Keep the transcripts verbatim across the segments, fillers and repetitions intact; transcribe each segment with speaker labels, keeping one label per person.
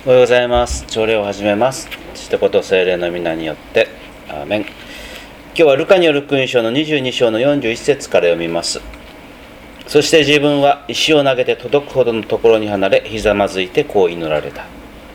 Speaker 1: おはようございます。朝礼を始めます。父と子と聖霊の皆によってアーメン。今日はルカによる福音書のにじゅうに章のよんじゅういち節から読みます。そして自分は石を投げて届くほどのところに離れ、ひざまずいてこう祈られた。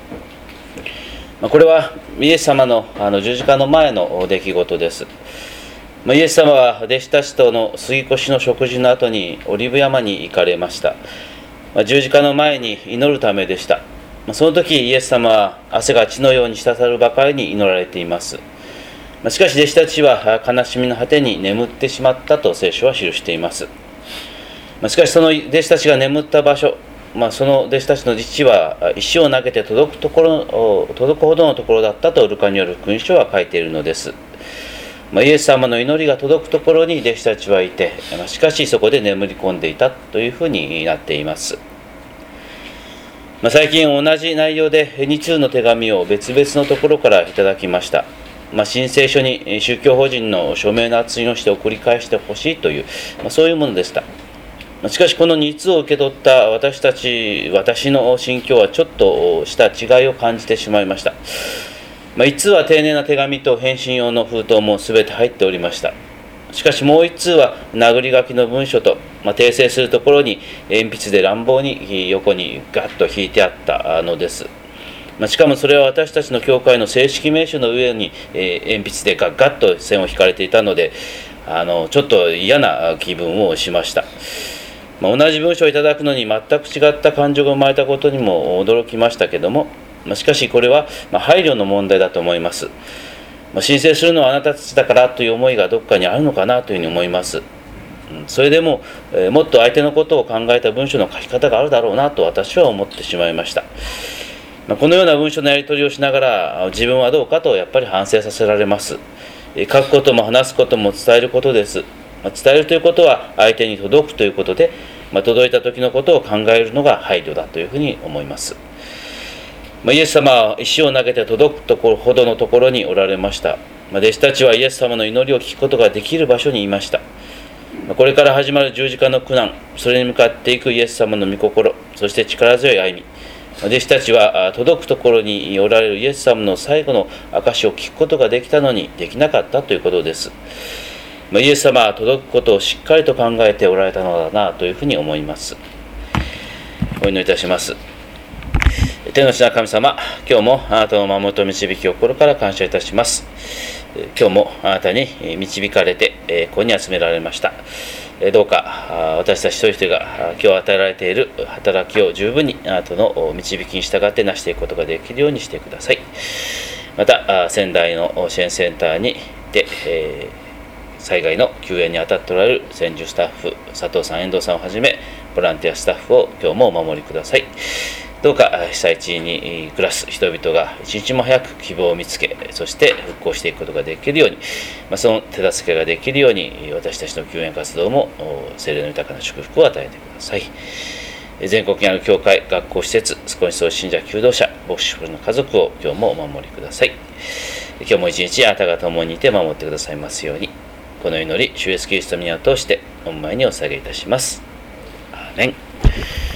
Speaker 1: これはイエス様のあの十字架の前の出来事です。イエス様は弟子たちとの杉越の食事の後にオリブ山に行かれました。十字架の前に祈るためでした。その時イエス様は汗が血のように滴るばかりに祈られています。しかし弟子たちは悲しみの果てに眠ってしまったと聖書は記しています。しかしその弟子たちが眠った場所、まあ、その弟子たちの父は石を投げて届くところ届くほどのところだったとルカによる福音書は書いているのです。まあ、イエス様の祈りが届くところに弟子たちはいて、しかしそこで眠り込んでいたというふうになっています。まあ、最近同じ内容でに通の手紙を別々のところからいただきました。まあ、申請書に宗教法人の署名の厚印をして送り返してほしいという、まあ、そういうものでした。しかしこのに通を受け取った私たち私の心境はちょっとした違いを感じてしまいました。まあ、いち通は丁寧な手紙と返信用の封筒も全て入っておりました。しかしもういち通は殴り書きの文書と、まあ、訂正するところに鉛筆で乱暴に横にガッと引いてあったのです。まあ、しかもそれは私たちの教会の正式名称の上に、えー、鉛筆でガッガッと線を引かれていたので、あのちょっと嫌な気分をしました。まあ、同じ文章をいただくのに全く違った感情が生まれたことにも驚きましたけども、まあ、しかしこれは配慮の問題だと思います。まあ、申請するのはあなたたちだからという思いがどこかにあるのかなというふうに思います。それでも、えー、もっと相手のことを考えた文章の書き方があるだろうなと私は思ってしまいました。まあ、このような文章のやり取りをしながら自分はどうかとやっぱり反省させられます。えー、書くことも話すことも伝えることです。まあ、伝えるということは相手に届くということで、まあ、届いた時のことを考えるのが配慮だというふうに思います。まあ、イエス様は石を投げて届くところほどのところにおられました。まあ、弟子たちはイエス様の祈りを聞くことができる場所にいました。まあ、これから始まる十字架の苦難、それに向かっていくイエス様の御心、そして力強い歩み、まあ、弟子たちは届くところにおられるイエス様の最後の証を聞くことができたのにできなかったということです。まあ、イエス様は届くことをしっかりと考えておられたのだなというふうに思います。お祈りいたします。天の父な神様、今日もあなたの守りと導きを心から感謝いたします。今日もあなたに導かれてここに集められました。どうか私たち一人一人が今日与えられている働きを十分にあなたの導きに従って成していくことができるようにしてください。また仙台の支援センターにて、えー、災害の救援に当たっておられる専従スタッフ佐藤さん、遠藤さんをはじめボランティアスタッフを今日もお守りください。どうか被災地に暮らす人々が一日も早く希望を見つけ、そして復興していくことができるように、まあ、その手助けができるように私たちの救援活動も聖霊の豊かな祝福を与えてください。全国にある教会、学校施設、少しそう信者、求道者、牧師夫婦の家族を今日もお守りください。今日も一日あなたが共にいて守ってくださいますように、この祈り主イエスキリストの皆を通して御前にお捧げいたします。アーメン。